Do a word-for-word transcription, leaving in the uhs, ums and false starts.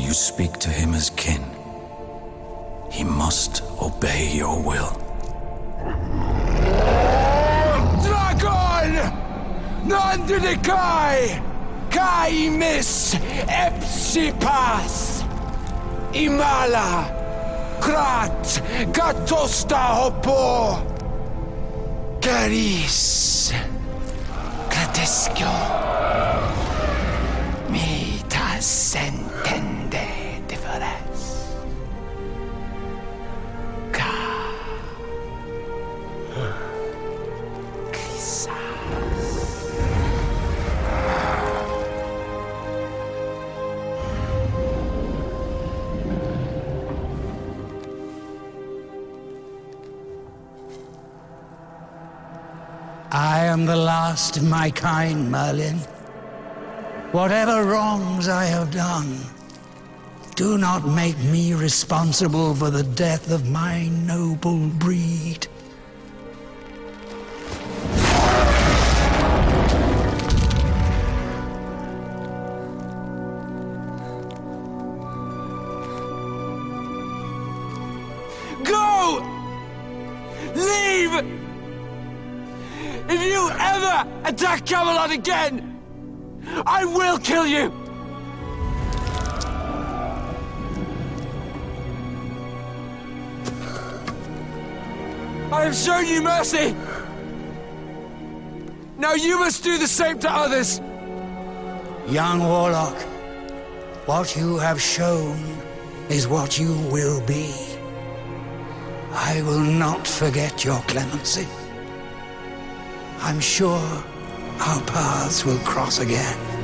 you speak to him as kin. He must obey your will. Dragon! Nandidikai! Kaimis Epsipas! Imala! Krat Gatosta Hopo! Caris! Gratesco! Mita sentende differes. Ka. Crisas. I am the last of my kind, Merlin. Whatever wrongs I have done, do not make me responsible for the death of my noble breed. Go! Leave! If you ever attack Camelot again, I will kill you! I have shown you mercy! Now you must do the same to others! Young warlock, what you have shown is what you will be. I will not forget your clemency. I'm sure our paths will cross again.